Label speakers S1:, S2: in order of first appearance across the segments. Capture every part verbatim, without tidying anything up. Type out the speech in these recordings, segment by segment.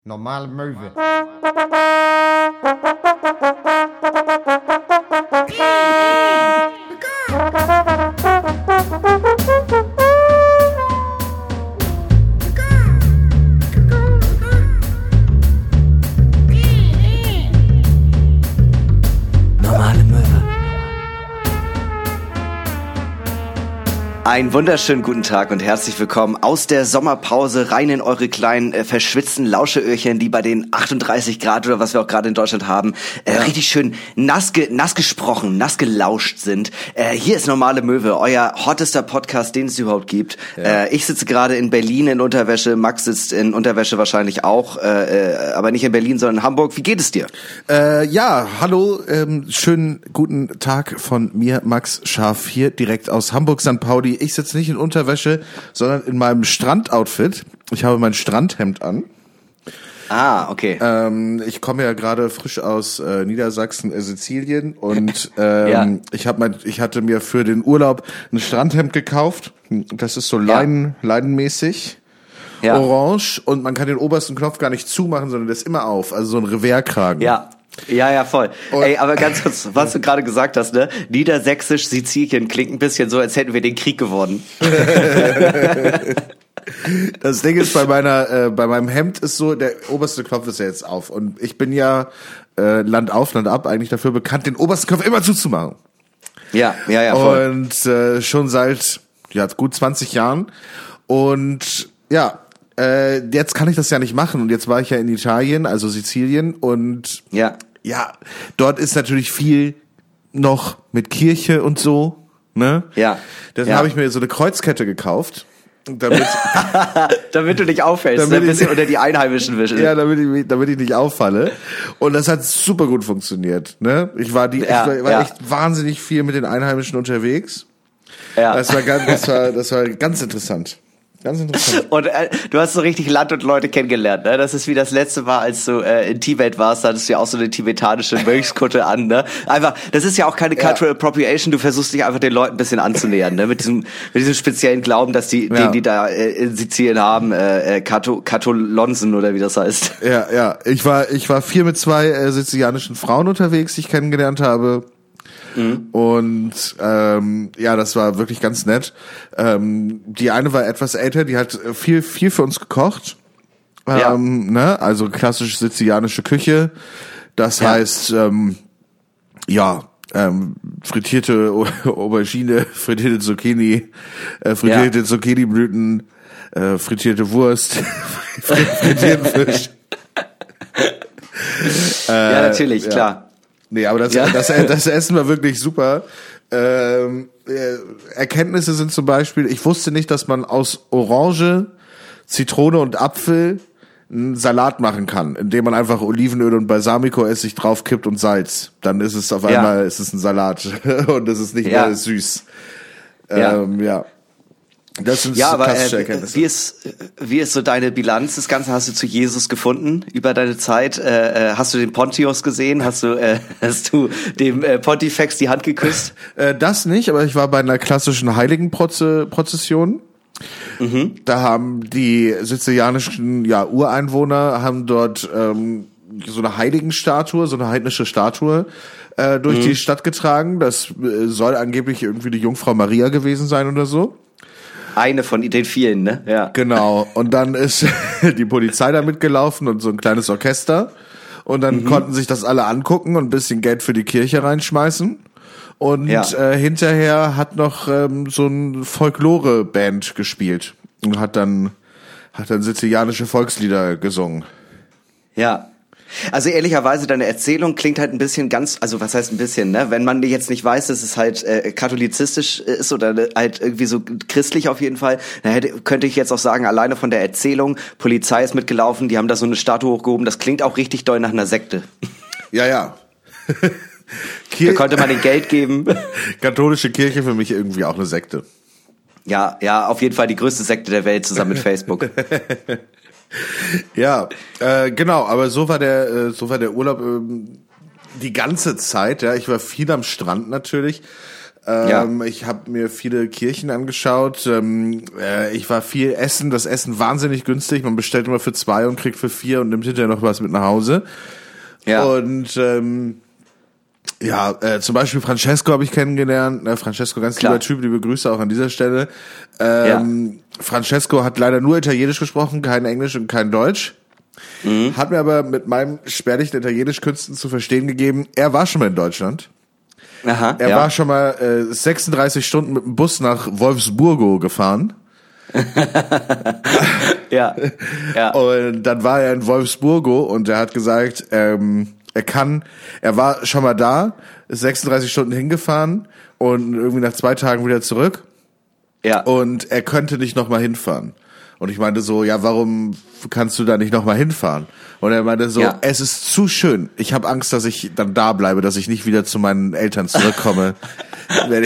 S1: Normale Möwe.
S2: Normale Möwe. Einen wunderschönen guten Tag und herzlich willkommen aus der Sommerpause rein in eure kleinen äh, verschwitzten Lauscheöhrchen, die bei den achtunddreißig Grad oder was wir auch gerade in Deutschland haben, äh, ja. richtig schön nass, ge- nass gesprochen, nass gelauscht sind. Äh, hier ist Normale Möwe, euer hottester Podcast, den es überhaupt gibt. Ja. Äh, ich sitze gerade in Berlin in Unterwäsche, Max sitzt in Unterwäsche wahrscheinlich auch, äh, äh, aber nicht in Berlin, sondern in Hamburg. Wie geht es dir?
S3: Äh, ja, hallo, ähm, schönen guten Tag von mir, Max Scharf, hier direkt aus Hamburg, Sankt Pauli. Ich sitze nicht in Unterwäsche, sondern in meinem Strandoutfit. Ich habe mein Strandhemd an.
S2: Ah, okay.
S3: Ähm, ich komme ja gerade frisch aus äh, Niedersachsen, äh, Sizilien und ähm, ja. ich habe mein, ich hatte mir für den Urlaub ein Strandhemd gekauft. Das ist so leiden, ja. leidenmäßig. Ja. Orange und man kann den obersten Knopf gar nicht zumachen, sondern der ist immer auf. Also so ein Revers-Kragen.
S2: Ja. Ja, ja, voll. Und Ey, aber ganz kurz, was du gerade gesagt hast, ne? Niedersächsisch, Sizilien klingt ein bisschen so, als hätten wir den Krieg gewonnen.
S3: Das Ding ist, bei meiner, äh, bei meinem Hemd ist so, der oberste Knopf ist ja jetzt auf. Und ich bin ja äh, Land auf, Land ab eigentlich dafür bekannt, den obersten Knopf immer zuzumachen.
S2: Ja, ja, ja, voll.
S3: Und äh, schon seit ja gut zwanzig Jahren. Und ja, Äh, jetzt kann ich das ja nicht machen und jetzt war ich ja in Italien, also Sizilien und
S2: ja,
S3: ja, dort ist natürlich viel noch mit Kirche und so, ne?
S2: Ja.
S3: Deswegen
S2: ja.
S3: habe ich mir so eine Kreuzkette gekauft, damit
S2: damit du nicht auffällst, damit ein bisschen ich, unter die Einheimischen wischen.
S3: Ja, damit ich damit ich nicht auffalle und das hat super gut funktioniert, ne? Ich war die
S2: ja,
S3: ich war, war
S2: ja.
S3: echt wahnsinnig viel mit den Einheimischen unterwegs.
S2: Ja.
S3: Das war ganz das war das war ganz interessant. Ganz interessant.
S2: Und äh, du hast so richtig Land und Leute kennengelernt, ne? Das ist wie das letzte Mal, als du äh, in Tibet warst, da hattest du ja auch so eine tibetanische Mönchskutte an, ne? Einfach, das ist ja auch keine Cultural ja. Appropriation, du versuchst dich einfach den Leuten ein bisschen anzunähern, ne? Mit diesem, mit diesem speziellen Glauben, dass die, ja. den die da äh, in Sizilien haben, äh, Kato, Katolonsen oder wie das heißt.
S3: Ja, ja. Ich war, ich war viel mit zwei äh, sizilianischen Frauen unterwegs, die ich kennengelernt habe. Mhm. Und ähm, ja, das war wirklich ganz nett. Ähm, die eine war etwas älter, die hat viel viel für uns gekocht. Ähm, ja. Ne? Also klassisch sizilianische Küche. Das ja. heißt, ähm, ja, ähm, frittierte Aubergine, frittierte Zucchini, äh, frittierte ja. Zucchiniblüten, äh, frittierte Wurst, frittierten Fisch.
S2: äh, ja, natürlich, ja. klar.
S3: Nee, aber das, ja. das, das Essen war wirklich super. Ähm, äh, Erkenntnisse sind zum Beispiel, ich wusste nicht, dass man aus Orange, Zitrone und Apfel einen Salat machen kann, indem man einfach Olivenöl und Balsamico-Essig draufkippt und Salz. Dann ist es auf einmal, ja. ist es ein Salat und es ist nicht ja. mehr süß. Ähm, ja. ja. Das sind
S2: ja,
S3: so
S2: aber
S3: klassische
S2: äh,
S3: Erkenntnisse.
S2: Wie ist, wie ist so deine Bilanz? Das Ganze hast du zu Jesus gefunden über deine Zeit? Äh, hast du den Pontius gesehen? Hast du, äh, hast du dem äh, Pontifex die Hand geküsst?
S3: Äh, das nicht, aber ich war bei einer klassischen Heiligenprozession. Mhm. Da haben die sizilianischen ja, Ureinwohner haben dort ähm, so eine Heiligenstatue, so eine heidnische Statue äh, durch mhm. die Stadt getragen. Das äh, soll angeblich irgendwie die Jungfrau Maria gewesen sein oder so.
S2: Eine von den vielen, ne? Ja.
S3: Genau. Und dann ist die Polizei da mitgelaufen und so ein kleines Orchester. Und dann mhm. konnten sich das alle angucken und ein bisschen Geld für die Kirche reinschmeißen. Und ja. äh, hinterher hat noch ähm, so ein Folklore-Band gespielt und hat dann hat dann sizilianische Volkslieder gesungen.
S2: Ja. Also ehrlicherweise, deine Erzählung klingt halt ein bisschen ganz, also was heißt ein bisschen, ne? Wenn man jetzt nicht weiß, dass es halt äh, katholizistisch ist oder halt irgendwie so christlich auf jeden Fall, dann hätte, könnte ich jetzt auch sagen, alleine von der Erzählung, Polizei ist mitgelaufen, die haben da so eine Statue hochgehoben, das klingt auch richtig doll nach einer Sekte.
S3: Ja, ja.
S2: Da konnte man den Geld geben.
S3: Katholische Kirche für mich irgendwie auch eine Sekte.
S2: Ja, ja, auf jeden Fall die größte Sekte der Welt zusammen mit Facebook.
S3: Ja, äh, genau, aber so war der, äh, so war der Urlaub äh, die ganze Zeit. Ja, ich war viel am Strand natürlich. Ähm,
S2: ja.
S3: Ich habe mir viele Kirchen angeschaut. Ähm, äh, ich war viel essen. Das Essen wahnsinnig günstig. Man bestellt immer für zwei und kriegt für vier und nimmt hinterher noch was mit nach Hause.
S2: Ja.
S3: Und ähm, ja, äh, zum Beispiel Francesco habe ich kennengelernt. Äh, Francesco, ganz
S2: Klar.
S3: lieber Typ, liebe Grüße auch an dieser Stelle. Ähm, ja. Francesco hat leider nur Italienisch gesprochen, kein Englisch und kein Deutsch. Mhm. Hat mir aber mit meinem spärlichen Italienischkünsten zu verstehen gegeben, er war schon mal in Deutschland.
S2: Aha,
S3: er
S2: ja.
S3: war schon mal äh, sechsunddreißig Stunden mit dem Bus nach Wolfsburgo gefahren.
S2: ja. ja.
S3: Und dann war er in Wolfsburgo und er hat gesagt, ähm, er kann, er war schon mal da, ist sechsunddreißig Stunden hingefahren und irgendwie nach zwei Tagen wieder zurück.
S2: Ja.
S3: Und er könnte nicht nochmal hinfahren. Und ich meinte so, ja, warum kannst du da nicht nochmal hinfahren? Und er meinte so, ja. es ist zu schön. Ich habe Angst, dass ich dann da bleibe, dass ich nicht wieder zu meinen Eltern zurückkomme. Wenn ich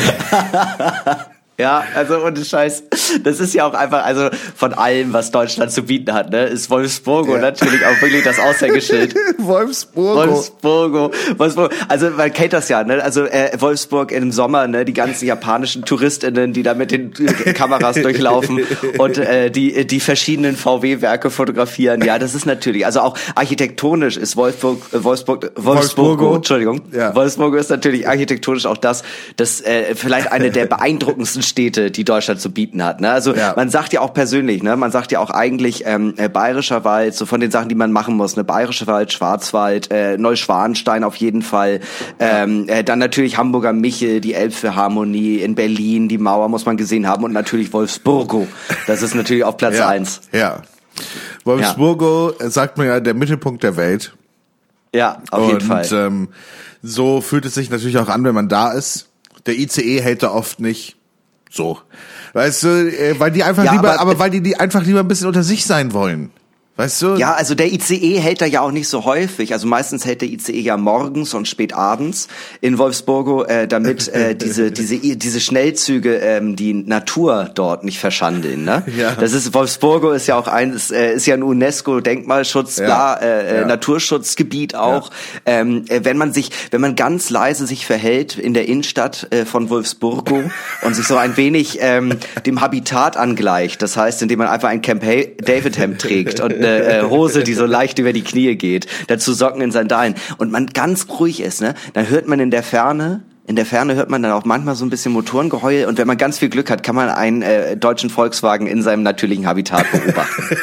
S2: Ja, also ohne Scheiß, das ist ja auch einfach, also von allem, was Deutschland zu bieten hat, ne, ist Wolfsburgo ja. natürlich auch wirklich das Aushängeschild.
S3: Wolfsburgo.
S2: Wolfsburgo. Wolfsburgo. Also man kennt das ja, ne, also äh, Wolfsburg im Sommer, ne, die ganzen japanischen TouristInnen, die da mit den äh, Kameras durchlaufen und äh, die die verschiedenen V W-Werke fotografieren. Ja, das ist natürlich, also auch architektonisch ist Wolfsburg, äh, Wolfsburg, Wolfsburgo, Wolfsburgo, Entschuldigung, ja. Wolfsburgo ist natürlich architektonisch auch das, das äh, vielleicht eine der beeindruckendsten Städte, die Deutschland zu bieten hat. Ne? Also ja. man sagt ja auch persönlich, ne, man sagt ja auch eigentlich ähm, äh, Bayerischer Wald, so von den Sachen, die man machen muss, ne, Bayerischer Wald, Schwarzwald, äh, Neuschwanstein auf jeden Fall, ähm, äh, dann natürlich Hamburger Michel, die Elbphilharmonie, in Berlin, die Mauer muss man gesehen haben und natürlich Wolfsburgo. Das ist natürlich auf Platz
S3: ja.
S2: eins.
S3: Ja. Wolfsburgo, ja. sagt man ja, der Mittelpunkt der Welt.
S2: Ja, auf
S3: und,
S2: jeden Fall.
S3: Und ähm, so fühlt es sich natürlich auch an, wenn man da ist. Der I C E hält da oft nicht. So, weißt du, weil die einfach ja, lieber, aber, aber weil die, die einfach lieber ein bisschen unter sich sein wollen. Weißt du?
S2: Ja, also der I C E hält da ja auch nicht so häufig. Also meistens hält der I C E ja morgens und spät abends in Wolfsburgo, äh, damit äh, diese diese diese Schnellzüge ähm, die Natur dort nicht verschandeln. Ne?
S3: Ja.
S2: Das ist Wolfsburgo ist ja auch ein ist, äh, ist ja ein UNESCO-Denkmalschutz,
S3: ja.
S2: bla, äh,
S3: ja.
S2: Naturschutzgebiet auch. Ja. Ähm, äh, wenn man sich, wenn man ganz leise sich verhält in der Innenstadt äh, von Wolfsburgo und sich so ein wenig ähm, dem Habitat angleicht, das heißt, indem man einfach ein Camp David Hemd trägt und eine äh, Hose, die so leicht über die Knie geht, dazu Socken in Sandalen und man ganz ruhig ist, ne, dann hört man in der Ferne, in der Ferne hört man dann auch manchmal so ein bisschen Motorengeheul und wenn man ganz viel Glück hat, kann man einen äh, deutschen Volkswagen in seinem natürlichen Habitat beobachten.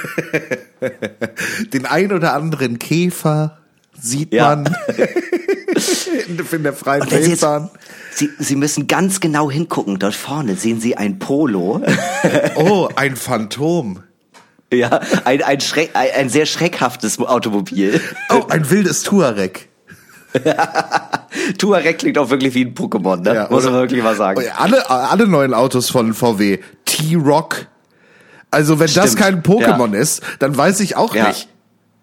S3: Den ein oder anderen Käfer sieht ja. man in der freien Wildbahn.
S2: Sie, Sie müssen ganz genau hingucken. Dort vorne sehen Sie ein Polo.
S3: Oh, ein Phantom.
S2: Ja, ein, ein, Schreck, ein, ein sehr schreckhaftes Automobil.
S3: Oh, ein wildes Tuareg.
S2: Tuareg klingt auch wirklich wie ein Pokémon, ne? Ja, muss man wirklich mal sagen.
S3: Alle, alle neuen Autos von V W, T-Rock. Also wenn Stimmt. das kein Pokémon ja. ist, dann weiß ich auch ja. nicht.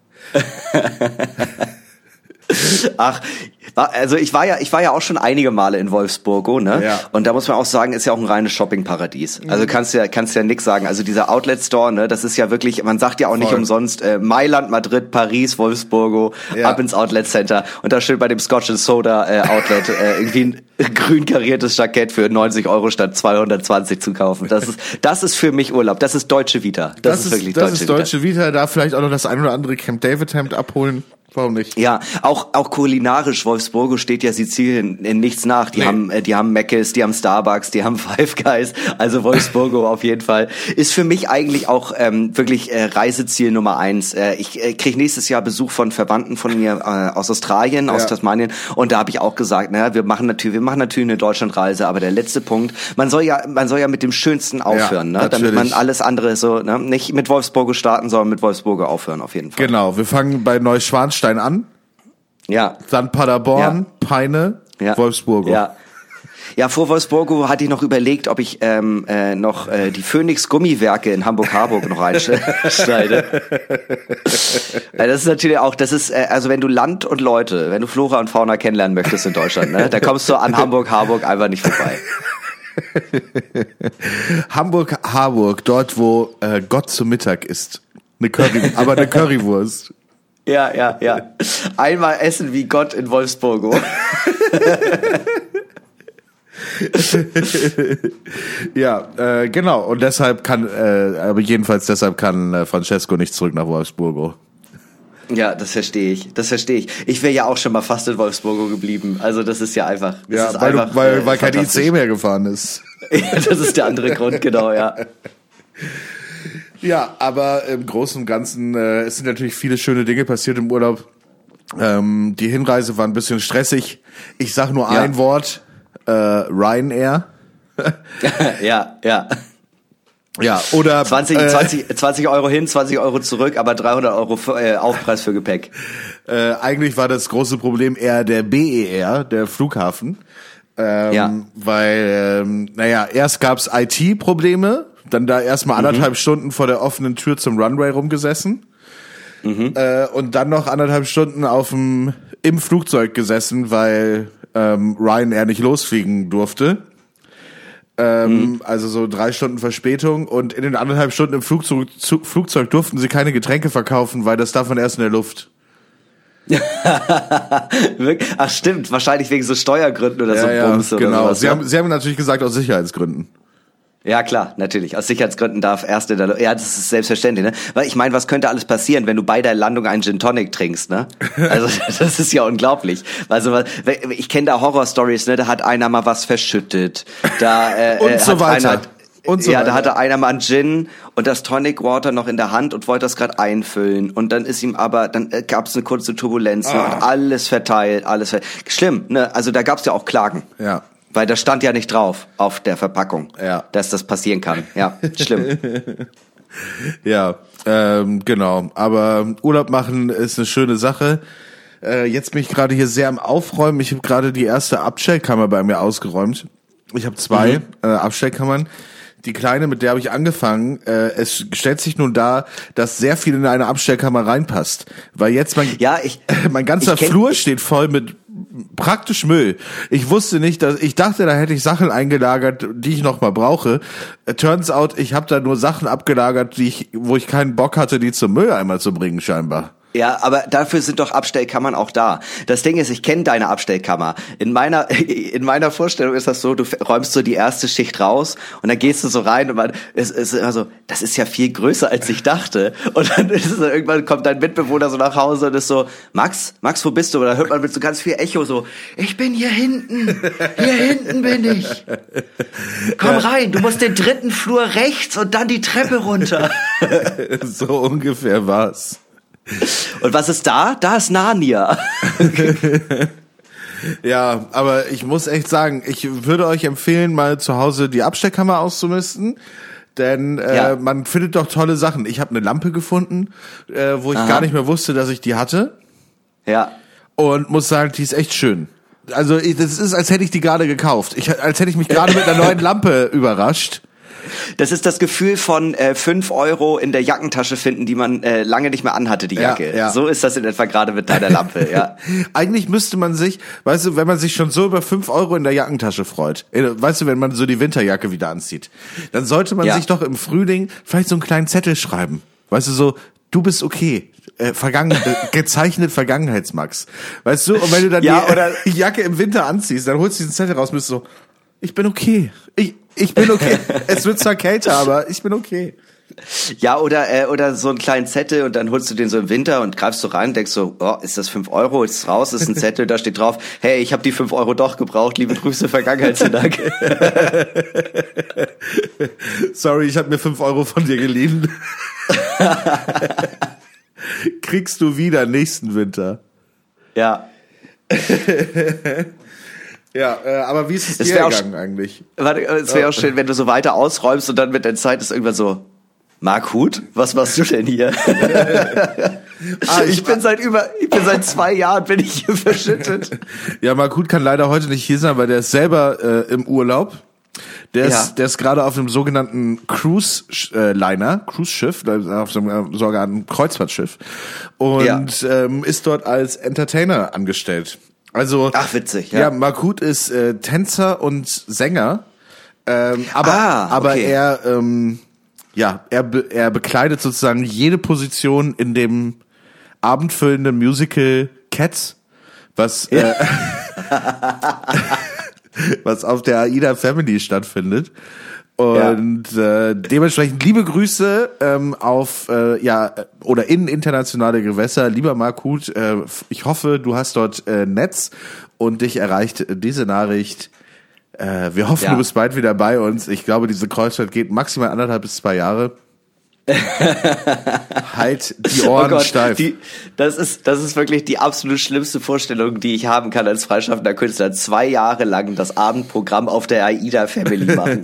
S2: Ach, also ich war ja, ich war ja auch schon einige Male in Wolfsburgo, ne?
S3: Ja.
S2: Und da muss man auch sagen, ist ja auch ein reines Shoppingparadies. Also kannst ja, kannst ja nix sagen. Also dieser Outlet Store, ne? Das ist ja wirklich, man sagt ja auch Voll. nicht umsonst, äh, Mailand, Madrid, Paris, Wolfsburgo, ja. ab ins Outlet Center und da steht bei dem Scotch and Soda äh, Outlet äh, irgendwie ein grün kariertes Jackett für neunzig Euro statt zweihundertzwanzig zu kaufen. Das ist, das ist für mich Urlaub. Das ist deutsche Vita. Das, das ist wirklich
S3: das
S2: deutsche
S3: ist deutsche Vita. Vita. Da vielleicht auch noch das ein oder andere Camp David Hemd abholen. Warum nicht?
S2: Ja, auch auch kulinarisch. Wolfsburgo steht ja Sizilien in nichts nach. Die nee. haben äh, die haben Mc's, die haben Starbucks, die haben Five Guys. Also Wolfsburgo auf jeden Fall ist für mich eigentlich auch ähm, wirklich äh, Reiseziel Nummer eins. Äh, ich äh, kriege nächstes Jahr Besuch von Verwandten von mir äh, aus Australien, ja. aus Tasmanien. Und da habe ich auch gesagt, naja, wir machen natürlich, wir machen natürlich eine Deutschlandreise. Aber der letzte Punkt, man soll ja, man soll ja mit dem Schönsten aufhören,
S3: ja,
S2: ne? Damit man alles andere so, ne? Nicht mit Wolfsburgo starten, sondern mit Wolfsburgo aufhören auf jeden Fall.
S3: Genau, wir fangen bei Neuschwanstein an.
S2: Ja.
S3: Dann Paderborn, ja. Peine, ja. Wolfsburgo.
S2: Ja. Ja, vor Wolfsburgo hatte ich noch überlegt, ob ich ähm, äh, noch äh, die Phoenix Gummiwerke in Hamburg-Harburg noch einschneide. Das ist natürlich auch, das ist, äh, also wenn du Land und Leute, wenn du Flora und Fauna kennenlernen möchtest in Deutschland, ne, da kommst du an Hamburg-Harburg einfach nicht vorbei.
S3: Hamburg-Harburg, dort wo äh, Gott zu Mittag isst. Eine Curry, aber eine Currywurst.
S2: Ja, ja, ja. Einmal essen wie Gott in Wolfsburgo.
S3: Ja, äh, genau. Und deshalb kann, äh, aber jedenfalls deshalb kann äh, Francesco nicht zurück nach Wolfsburgo.
S2: Ja, das verstehe ich. Das verstehe ich. Ich wäre ja auch schon mal fast in Wolfsburgo geblieben. Also das ist ja einfach. Das
S3: ja,
S2: ist
S3: weil,
S2: einfach,
S3: du, weil,
S2: äh,
S3: weil kein I C mehr gefahren ist.
S2: Ja, das ist der andere Grund, genau, ja.
S3: Ja, aber im Großen und Ganzen äh, es sind natürlich viele schöne Dinge passiert im Urlaub. Ähm, die Hinreise war ein bisschen stressig. Ich sag nur
S2: Ja.
S3: ein Wort, äh, Ryanair.
S2: Ja, ja.
S3: Ja, oder
S2: zwanzig,
S3: äh,
S2: zwanzig, zwanzig Euro hin, zwanzig Euro zurück, aber dreihundert Euro für, äh, Aufpreis für Gepäck.
S3: Äh, eigentlich war das große Problem eher der B E R, der Flughafen. Ähm,
S2: Ja.
S3: Weil, ähm, naja, erst gab's I T-Probleme, dann da erstmal anderthalb mhm. Stunden vor der offenen Tür zum Runway rumgesessen. Mhm. Äh, und dann noch anderthalb Stunden auf dem, im Flugzeug gesessen, weil ähm, Ryanair nicht losfliegen durfte. Ähm, mhm. Also so drei Stunden Verspätung. Und in den anderthalb Stunden im Flugzeug, zu, Flugzeug durften sie keine Getränke verkaufen, weil das darf man erst in der Luft.
S2: Ach stimmt, wahrscheinlich wegen so Steuergründen oder
S3: ja,
S2: so
S3: ja,
S2: Bums oder
S3: genau.
S2: sowas.
S3: Sie
S2: ja?
S3: haben, sie haben natürlich gesagt aus Sicherheitsgründen.
S2: Ja klar, natürlich. Aus Sicherheitsgründen darf erst in der Lu- Ja, das ist selbstverständlich, ne? Weil ich meine, was könnte alles passieren, wenn du bei der Landung einen Gin Tonic trinkst, ne? Also das ist ja unglaublich. Also ich kenne da Horror-Stories, ne? Da hat einer mal was verschüttet. Da äh,
S3: und
S2: hat
S3: so weiter.
S2: Einer,
S3: und so
S2: ja,
S3: weiter.
S2: da hatte einer mal einen Gin und das Tonic Water noch in der Hand und wollte das gerade einfüllen. Und dann ist ihm aber, dann äh, gab es eine kurze Turbulenz ah. ne? Und alles verteilt, alles verteilt. Schlimm, ne? Also da gab es ja auch Klagen.
S3: Ja.
S2: Weil da stand ja nicht drauf auf der Verpackung,
S3: ja.
S2: dass das passieren kann. Ja, schlimm.
S3: Ja, ähm, genau. Aber Urlaub machen ist eine schöne Sache. Äh, jetzt bin ich gerade hier sehr am Aufräumen. Ich habe gerade die erste Abstellkammer bei mir ausgeräumt. Ich habe zwei mhm. äh, Abstellkammern. Die kleine, mit der habe ich angefangen. Äh, es stellt sich nun dar, dass sehr viel in eine Abstellkammer reinpasst. Weil jetzt mein,
S2: ja, ich,
S3: mein ganzer
S2: ich kenn,
S3: Flur
S2: ich,
S3: steht voll mit praktisch Müll. Ich wusste nicht, dass ich dachte, da hätte ich Sachen eingelagert, die ich noch mal brauche. Turns out, ich habe da nur Sachen abgelagert, die ich, wo ich keinen Bock hatte, die zum Mülleimer zu bringen, scheinbar.
S2: Ja, aber dafür sind doch Abstellkammern auch da. Das Ding ist, ich kenne deine Abstellkammer. In meiner in meiner Vorstellung ist das so, du räumst so die erste Schicht raus und dann gehst du so rein und man es ist immer so, das ist ja viel größer als ich dachte. Und dann ist es so, irgendwann kommt dein Mitbewohner so nach Hause und ist so, Max, Max, wo bist du? Und dann hört man mit so ganz viel Echo so, ich bin hier hinten, hier hinten bin ich. Komm rein, du musst den dritten Flur rechts und dann die Treppe runter.
S3: So ungefähr war's.
S2: Und was ist da? Da ist Narnia.
S3: Ja, aber ich muss echt sagen, ich würde euch empfehlen, mal zu Hause die Abstellkammer auszumisten, denn äh, ja. man findet doch tolle Sachen. Ich habe eine Lampe gefunden, äh, wo ich Aha. gar nicht mehr wusste, dass ich die hatte.
S2: Ja.
S3: Und muss sagen, die ist echt schön. Also ich, das ist, als hätte ich die gerade gekauft. Ich, als hätte ich mich gerade mit einer neuen Lampe überrascht.
S2: Das ist das Gefühl von äh, fünf Euro in der Jackentasche finden, die man äh, lange nicht mehr anhatte, die Jacke.
S3: Ja, ja.
S2: So ist das in etwa gerade mit deiner Lampe, ja.
S3: Eigentlich müsste man sich, weißt du, wenn man sich schon so über fünf Euro in der Jackentasche freut, weißt du, wenn man so die Winterjacke wieder anzieht, dann sollte man ja. sich doch im Frühling vielleicht so einen kleinen Zettel schreiben. Weißt du, so, du bist okay. Äh, vergangen, äh, gezeichnet Vergangenheitsmax. Weißt du, und wenn du dann
S2: ja,
S3: die
S2: oder
S3: äh, Jacke im Winter anziehst, dann holst du diesen Zettel raus und bist so, ich bin okay. Ich, ich bin okay. Es wird zwar kälter, aber ich bin okay.
S2: Ja, oder äh, oder so einen kleinen Zettel und dann holst du den so im Winter und greifst so rein und denkst so, oh, ist das fünf Euro? Ist raus, ist ein Zettel, da steht drauf, hey, ich habe die fünf Euro doch gebraucht, liebe Grüße, Vergangenheitsdank.
S3: Sorry, ich habe mir fünf Euro von dir geliehen. Kriegst du wieder nächsten Winter.
S2: Ja.
S3: Ja, äh, aber wie ist es dir gegangen eigentlich?
S2: Warte, es wäre auch schön, wenn du so weiter ausräumst und dann mit der Zeit ist irgendwann so, Marc Huth, was machst du denn hier? ah, ich, ich bin seit über, ich bin seit zwei Jahren bin ich hier verschüttet.
S3: Ja, Marc Huth kann leider heute nicht hier sein, weil der ist selber äh, im Urlaub. Der ist, ja. der ist gerade auf einem sogenannten Cruise-Liner, Cruise-Schiff, auf so einem sogar einem Kreuzfahrtschiff und ja. ähm, ist dort als Entertainer angestellt. Also,
S2: ach witzig, ja.
S3: Ja, Marc Huth ist äh, Tänzer und Sänger, ähm, aber
S2: ah, okay.
S3: aber er ähm, ja er be, er bekleidet sozusagen jede Position in dem abendfüllenden Musical Cats, was ja. äh, was auf der AIDA Family stattfindet. Und ja. äh, dementsprechend liebe Grüße ähm, auf äh, ja oder in internationale Gewässer. Lieber Mark Huth, äh, ich hoffe, du hast dort äh, Netz und dich erreicht diese Nachricht. Äh, wir hoffen, ja. du bist bald wieder bei uns. Ich glaube, diese Kreuzfahrt geht maximal anderthalb bis zwei Jahre. Halt die Ohren oh Gott, steif.
S2: Die, das ist, das ist wirklich die absolut schlimmste Vorstellung, die ich haben kann als freischaffender Künstler. Zwei Jahre lang das Abendprogramm auf der AIDA Family machen.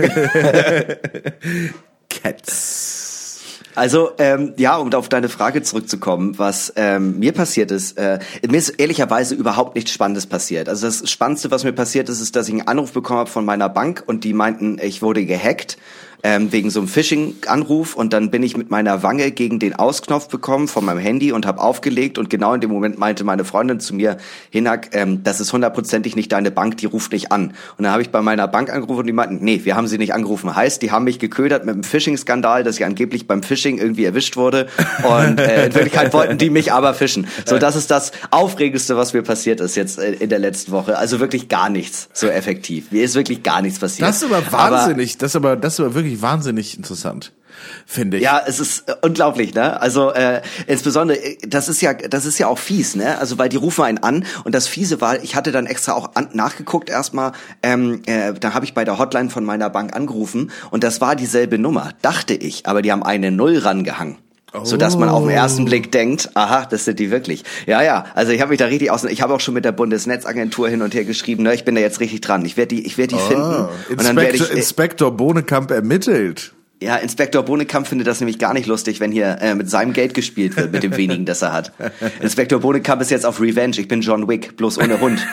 S3: Cats.
S2: Also, ähm, ja, um auf deine Frage zurückzukommen, was ähm, mir passiert ist, äh, mir ist ehrlicherweise überhaupt nichts Spannendes passiert. Also das Spannendste, was mir passiert ist, ist, dass ich einen Anruf bekommen habe von meiner Bank und die meinten, ich wurde gehackt. Ähm, wegen so einem Phishing-Anruf und dann bin ich mit meiner Wange gegen den Ausknopf bekommen von meinem Handy und habe aufgelegt und genau in dem Moment meinte meine Freundin zu mir, Hinak, ähm, das ist hundertprozentig nicht deine Bank, die ruft nicht an. Und dann habe ich bei meiner Bank angerufen und die meinten, nee, wir haben sie nicht angerufen. Heißt, die haben mich geködert mit einem Phishing-Skandal, dass ich angeblich beim Phishing irgendwie erwischt wurde und äh, in Wirklichkeit wollten die mich aber fischen. So, das ist das Aufregendste, was mir passiert ist jetzt äh, in der letzten Woche. Also wirklich gar nichts so effektiv. Mir ist wirklich gar nichts passiert.
S3: Das ist aber wahnsinnig, aber, das ist aber, das ist aber wirklich wahnsinnig interessant, finde ich.
S2: Ja, es ist äh, unglaublich, ne? Also äh, insbesondere, das ist ja, das ist ja auch fies, ne? Also weil die rufen einen an und das Fiese war, ich hatte dann extra auch an, nachgeguckt erstmal, ähm, äh, da habe ich bei der Hotline von meiner Bank angerufen und das war dieselbe Nummer, dachte ich, aber die haben eine Null rangehangen. Oh. So dass man auf den ersten Blick denkt, aha, das sind die wirklich. Ja, ja, also ich habe mich da richtig aus, ich habe auch schon mit der Bundesnetzagentur hin und her geschrieben, ne, ich bin da jetzt richtig dran. Ich werde die ich werde die oh. finden
S3: und Inspektor, dann werde ich äh, Inspektor Bohnekamp ermittelt.
S2: Ja, Inspektor Bohnekamp findet das nämlich gar nicht lustig, wenn hier äh, mit seinem Geld gespielt wird, mit dem wenigen, das er hat. Inspektor Bohnekamp ist jetzt auf Revenge, ich bin John Wick, bloß ohne Hund.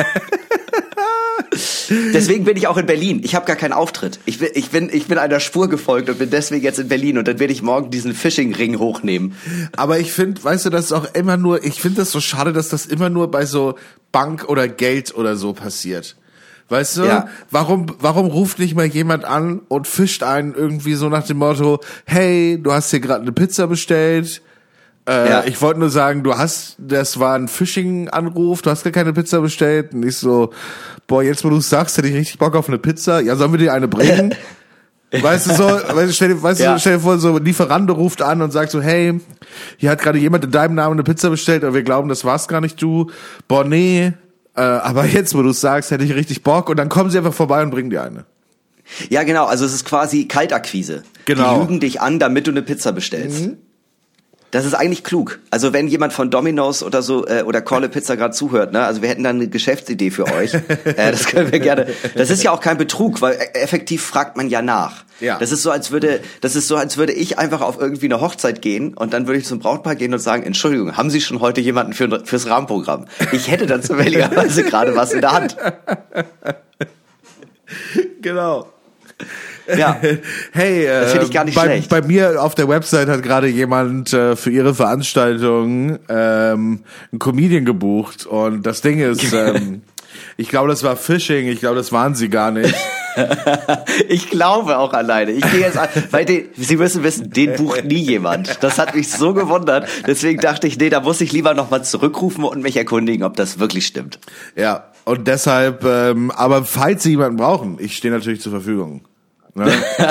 S2: Deswegen bin ich auch in Berlin. Ich habe gar keinen Auftritt. Ich bin, ich bin, ich bin einer Spur gefolgt und bin deswegen jetzt in Berlin und dann werde ich morgen diesen Phishing-Ring hochnehmen.
S3: Aber ich finde, weißt du, das ist auch immer nur, ich finde das so schade, dass das immer nur bei so Bank oder Geld oder so passiert. Weißt du, ja. warum, warum ruft nicht mal jemand an und fischt einen irgendwie so nach dem Motto, hey, du hast hier gerade eine Pizza bestellt, äh, ja. ich wollte nur sagen, du hast, das war ein Phishing-Anruf, du hast gar keine Pizza bestellt und ich so, boah, jetzt wo du es sagst, hätte ich richtig Bock auf eine Pizza, ja, sollen wir dir eine bringen? Weißt du so, weißt du, stell dir, weißt ja. du, stell dir vor, so ein Lieferando ruft an und sagt so, hey, hier hat gerade jemand in deinem Namen eine Pizza bestellt, aber wir glauben, das war's gar nicht du, boah, nee, Äh, aber jetzt, wo du es sagst, hätte ich richtig Bock und dann kommen sie einfach vorbei und bringen dir eine.
S2: Ja, genau, also es ist quasi Kaltakquise. Genau. Die lügen dich an, damit du eine Pizza bestellst. Mhm. Das ist eigentlich klug. Also wenn jemand von Domino's oder so äh, oder Corle Pizza gerade zuhört, ne, also wir hätten dann eine Geschäftsidee für euch. äh, das können wir gerne. Das ist ja auch kein Betrug, weil effektiv fragt man ja nach. Ja. Das ist so, als würde, das ist so, als würde ich einfach auf irgendwie eine Hochzeit gehen und dann würde ich zum Brautpaar gehen und sagen, Entschuldigung, haben Sie schon heute jemanden für fürs Rahmenprogramm? Ich hätte dann zufälligerweise gerade was in der Hand.
S3: Genau.
S2: Ja.
S3: Hey, äh,
S2: das finde ich gar nicht
S3: bei,
S2: schlecht.
S3: Bei mir auf der Website hat gerade jemand äh, für ihre Veranstaltung ähm, einen Comedian gebucht und das Ding ist, ähm, ich glaube, das war Phishing, ich glaube, das waren sie gar nicht.
S2: Ich glaube auch alleine. Ich gehe jetzt an, weil den, Sie müssen wissen, den bucht nie jemand. Das hat mich so gewundert. Deswegen dachte ich, nee, da muss ich lieber nochmal zurückrufen und mich erkundigen, ob das wirklich stimmt.
S3: Ja, und deshalb, ähm, aber falls Sie jemanden brauchen, ich stehe natürlich zur Verfügung. Ne?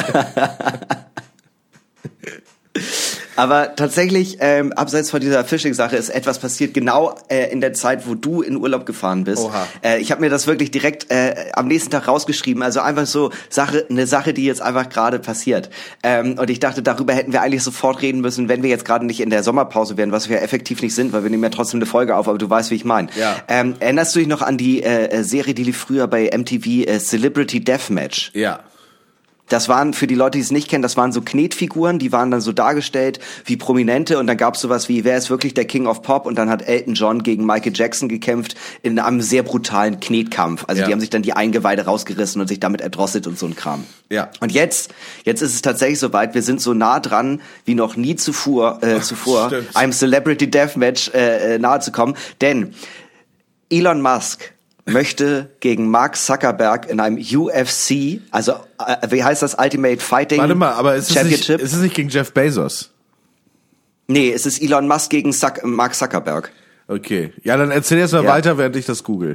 S2: Aber tatsächlich, ähm, abseits von dieser Phishing-Sache ist etwas passiert, genau äh, in der Zeit, wo du in Urlaub gefahren bist.
S3: Oha.
S2: Äh, ich habe mir das wirklich direkt äh, am nächsten Tag rausgeschrieben. Also einfach so Sache, eine Sache, die jetzt einfach gerade passiert. Ähm, und ich dachte, darüber hätten wir eigentlich sofort reden müssen, wenn wir jetzt gerade nicht in der Sommerpause wären, was wir effektiv nicht sind, weil wir nehmen ja trotzdem eine Folge auf, aber du weißt, wie ich meine.
S3: Ja.
S2: Ähm, erinnerst du dich noch an die äh, Serie, die lief früher bei M T V, äh, Celebrity Deathmatch?
S3: Ja.
S2: Das waren, für die Leute, die es nicht kennen, das waren so Knetfiguren, die waren dann so dargestellt wie Prominente und dann gab es sowas wie, wer ist wirklich der King of Pop? Und dann hat Elton John gegen Michael Jackson gekämpft in einem sehr brutalen Knetkampf. Also ja. Die haben sich dann die Eingeweide rausgerissen und sich damit erdrosselt und so ein Kram.
S3: Ja.
S2: Und jetzt, jetzt ist es tatsächlich soweit, wir sind so nah dran wie noch nie zuvor, äh, zuvor,
S3: Stimmt.
S2: einem Celebrity Deathmatch äh, nahe zu kommen. Denn Elon Musk möchte gegen Mark Zuckerberg in einem U F C, also äh, wie heißt das, Ultimate Fighting
S3: Warte mal, aber ist es,
S2: Championship?
S3: nicht, ist es nicht gegen Jeff Bezos?
S2: Nee, es ist Elon Musk gegen Zuck- Mark Zuckerberg.
S3: Okay, ja, dann erzähl jetzt mal
S2: ja.
S3: weiter, während ich das google.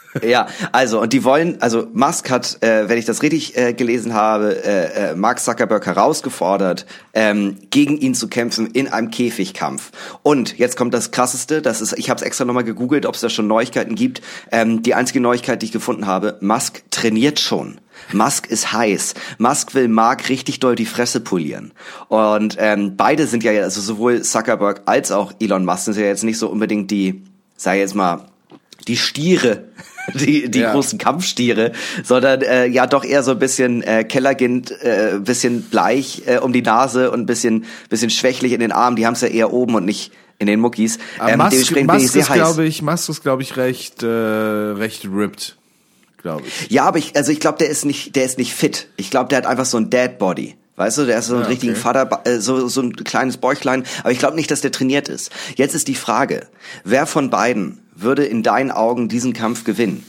S2: Ja, also und die wollen, also Musk hat, äh, wenn ich das richtig äh, gelesen habe, äh, äh, Mark Zuckerberg herausgefordert, ähm, gegen ihn zu kämpfen in einem Käfigkampf. Und jetzt kommt das Krasseste, das ist, ich habe es extra nochmal gegoogelt, ob es da schon Neuigkeiten gibt. Ähm, die einzige Neuigkeit, die ich gefunden habe: Musk trainiert schon. Musk ist heiß. Musk will Mark richtig doll die Fresse polieren. Und ähm, beide sind ja, also sowohl Zuckerberg als auch Elon Musk sind ja jetzt nicht so unbedingt die, sag ich jetzt mal, die Stiere, die die ja. großen Kampfstiere, sondern äh, ja doch eher so ein bisschen äh, Kellerkind, äh, bisschen bleich äh, um die Nase und ein bisschen bisschen schwächlich in den Armen. Die haben es ja eher oben und nicht in den Muckis.
S3: Ähm, Musk, Musk ist, glaube ich, Musk ist, glaube ich, recht äh, recht ripped, glaube ich.
S2: Ja, aber ich, also ich glaube, der ist nicht, der ist nicht fit. Ich glaube, der hat einfach so ein Dad Body. Weißt du, der ist so ein ja, richtigen okay. Vater, äh, so so ein kleines Bäuchlein. Aber ich glaube nicht, dass der trainiert ist. Jetzt ist die Frage: Wer von beiden würde in deinen Augen diesen Kampf gewinnen?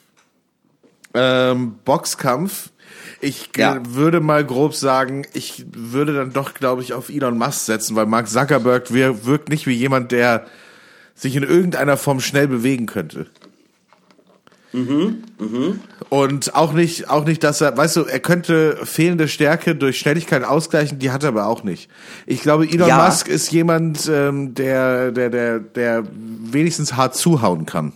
S3: Ähm, Boxkampf. Ich ja. würde mal grob sagen, ich würde dann doch, glaube ich, auf Elon Musk setzen, weil Mark Zuckerberg wirkt nicht wie jemand, der sich in irgendeiner Form schnell bewegen könnte.
S2: Mhm, mhm.
S3: Und auch nicht, auch nicht, dass er, weißt du, er könnte fehlende Stärke durch Schnelligkeit ausgleichen, die hat er aber auch nicht. Ich glaube, Elon ja. Musk ist jemand, ähm, der, der, der, der wenigstens hart zuhauen kann.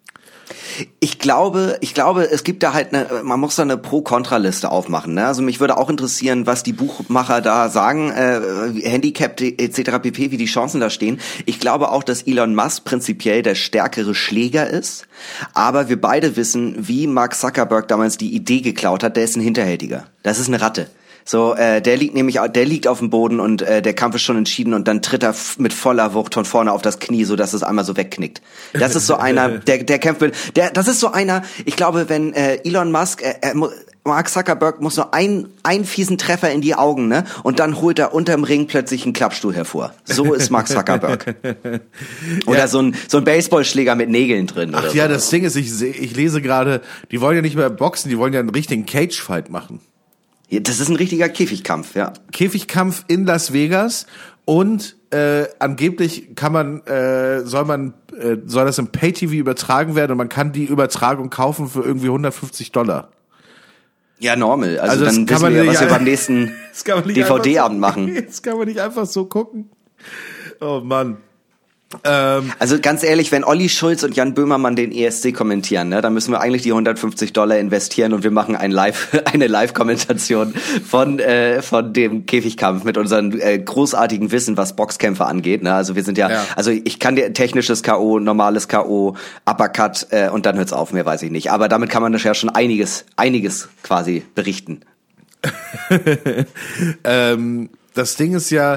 S2: Ich glaube, ich glaube, es gibt da halt eine, man muss da eine Pro-Kontra-Liste aufmachen. Ne? Also mich würde auch interessieren, was die Buchmacher da sagen, äh, Handicap et cetera pp, wie die Chancen da stehen. Ich glaube auch, dass Elon Musk prinzipiell der stärkere Schläger ist, aber wir beide wissen, wie Mark Zuckerberg damals die Idee geklaut hat, der ist ein Hinterhältiger. Das ist eine Ratte. So, äh, der liegt nämlich, der liegt auf dem Boden und äh, der Kampf ist schon entschieden und dann tritt er f- mit voller Wucht von vorne auf das Knie, so dass es einmal so wegknickt. Das ist so einer, der der kämpft mit, der, das ist so einer. Ich glaube, wenn äh, Elon Musk, äh, äh, Mark Zuckerberg muss nur einen einen fiesen Treffer in die Augen, ne, und dann holt er unterm Ring plötzlich einen Klappstuhl hervor. So ist Mark Zuckerberg. Oder ja. so ein so ein Baseballschläger mit Nägeln drin.
S3: Ach
S2: oder
S3: ja,
S2: so.
S3: Das Ding ist, ich seh, ich lese gerade, die wollen ja nicht mehr boxen, die wollen ja einen richtigen Cage-Fight machen.
S2: Das ist ein richtiger Käfigkampf, ja.
S3: Käfigkampf in Las Vegas und äh, angeblich kann man, äh, soll man, äh, soll das im Pay-T V übertragen werden und man kann die Übertragung kaufen für irgendwie hundertfünfzig Dollar.
S2: Ja, normal. Also,
S3: also
S2: dann wissen wir, was wir beim nächsten D V D-Abend
S3: so,
S2: machen.
S3: Das kann man nicht einfach so gucken. Oh Mann. Ähm,
S2: also ganz ehrlich, wenn Olli Schulz und Jan Böhmermann den E S C kommentieren, ne, dann müssen wir eigentlich die hundertfünfzig Dollar investieren und wir machen ein Live, eine Live-Kommentation von äh, von dem Käfigkampf mit unserem äh, großartigen Wissen, was Boxkämpfe angeht. Ne? Also wir sind ja, ja, also ich kann dir technisches K O, normales K O, Uppercut äh, und dann hört's auf, mehr weiß ich nicht. Aber damit kann man ja schon einiges, einiges quasi berichten.
S3: ähm, das Ding ist ja,